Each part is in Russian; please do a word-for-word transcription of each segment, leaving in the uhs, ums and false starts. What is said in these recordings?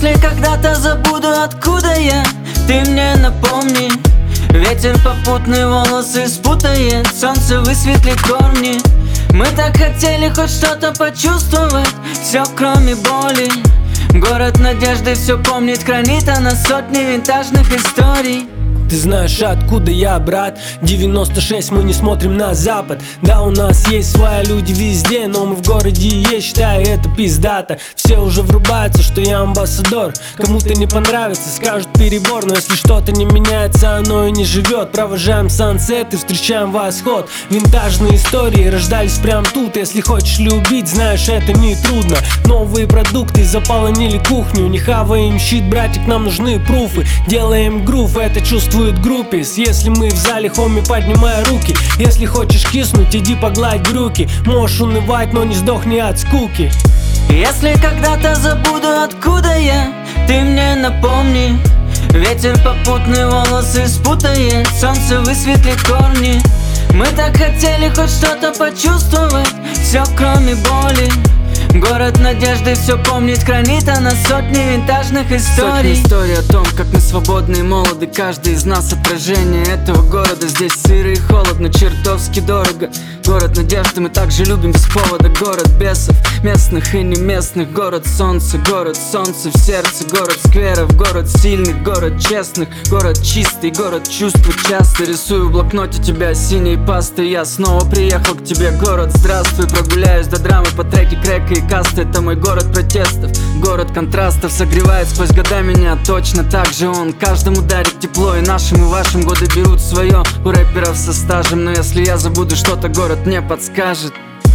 Если когда-то забуду, откуда я, ты мне напомни. Ветер попутный волосы спутает, солнце высветлит корни. Мы так хотели хоть что-то почувствовать, все кроме боли. Город надежды все помнит, хранит она сотни винтажных историй. Ты знаешь, откуда я, брат? девяносто шесть, мы не смотрим на запад. Да, у нас есть свои люди везде, но мы в городе есть, считаю, это пиздато. Все уже врубаются, что я амбассадор. Кому-то не понравится, скажут перебор. Но если что-то не меняется, оно и не живет. Провожаем сансет и встречаем восход. Винтажные истории рождались прям тут. Если хочешь любить, знаешь, это не трудно. Новые продукты заполонили кухню. Не хаваем щит, братик, нам нужны пруфы. Делаем грув, это чувство группис. Если мы в зале, хоми, поднимай руки. Если хочешь киснуть, иди погладь брюки. Можешь унывать, но не сдохни от скуки. Если когда-то забуду, откуда я, ты мне напомни. Ветер попутный волосы спутает, солнце высветлит корни. Мы так хотели хоть что-то почувствовать, все кроме боли. Город надежды все помнит, хранит она сотни винтажных историй. Сотни историй о том, как мы свободны и молоды. Каждый из нас отражение этого города. Здесь сыро и холодно, чертовски дорого. Город надежды мы также любим без повода. Город бесов, местных и не местных. Город солнца, город солнца в сердце. Город скверов, город сильных, город честных. Город чистый, город чувства часто. Рисую в блокноте тебя синей пастой. Я снова приехал к тебе, город, здравствуй. Прогуляюсь до драмы по треке крека и каста. Это мой город протестов, город контрастов. Согревает сквозь года меня, точно так же он. Каждому дарит тепло, и нашим, и вашим годы берут свое. У рэперов со стажем, но если я забуду что-то, город мне подскажет.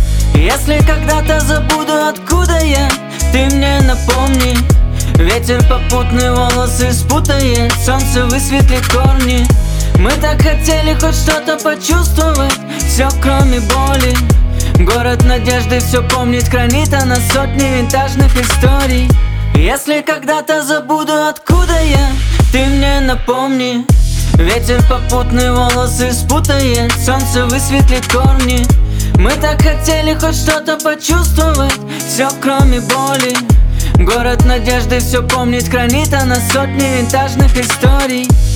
Если когда-то забуду, откуда я, ты мне напомни. Ветер попутный волосы спутает, солнце высветлит корни. Мы так хотели хоть что-то почувствовать, все кроме боли. Город надежды все помнит, хранит она сотни винтажных историй. Если когда-то забуду, откуда я, ты мне напомни. Ветер попутный волосы спутает, солнце высветлит корни. Мы так хотели хоть что-то почувствовать, все кроме боли. Город надежды все помнит, хранит она сотни винтажных историй.